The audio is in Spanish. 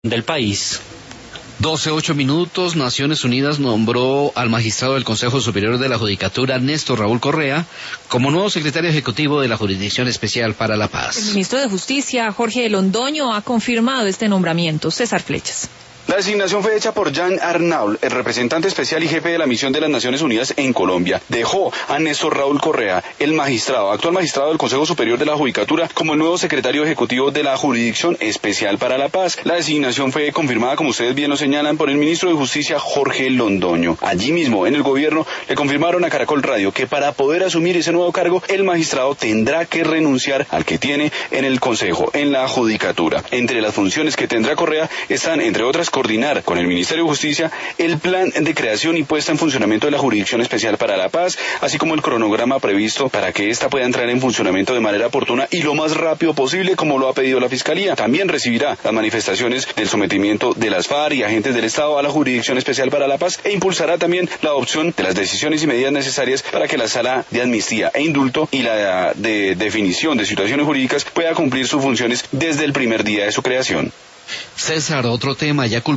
del país. 12:08. Naciones Unidas nombró al magistrado del Consejo Superior de la Judicatura, Néstor Raúl Correa, como nuevo secretario ejecutivo de la Jurisdicción Especial para la Paz. El ministro de Justicia, Jorge Londoño, ha confirmado este nombramiento. César Flechas. La designación fue hecha por Jean Arnault, el representante especial y jefe de la misión de las Naciones Unidas en Colombia. Dejó a Néstor Raúl Correa, el actual magistrado del Consejo Superior de la Judicatura, como el nuevo secretario ejecutivo de la Jurisdicción Especial para la Paz. La designación fue confirmada, como ustedes bien lo señalan, por el ministro de Justicia, Jorge Londoño. Allí mismo, en el gobierno, le confirmaron a Caracol Radio que para poder asumir ese nuevo cargo, el magistrado tendrá que renunciar al que tiene en el Consejo, en la Judicatura. Entre las funciones que tendrá Correa están, entre otras, coordinar con el Ministerio de Justicia el plan de creación y puesta en funcionamiento de la Jurisdicción Especial para la Paz, así como el cronograma previsto para que ésta pueda entrar en funcionamiento de manera oportuna y lo más rápido posible, como lo ha pedido la Fiscalía. También recibirá las manifestaciones del sometimiento de las FARC y agentes del Estado a la Jurisdicción Especial para la Paz e impulsará también la adopción de las decisiones y medidas necesarias para que la Sala de Amnistía e Indulto y la de definición de situaciones jurídicas pueda cumplir sus funciones desde el primer día de su creación. César, otro tema ya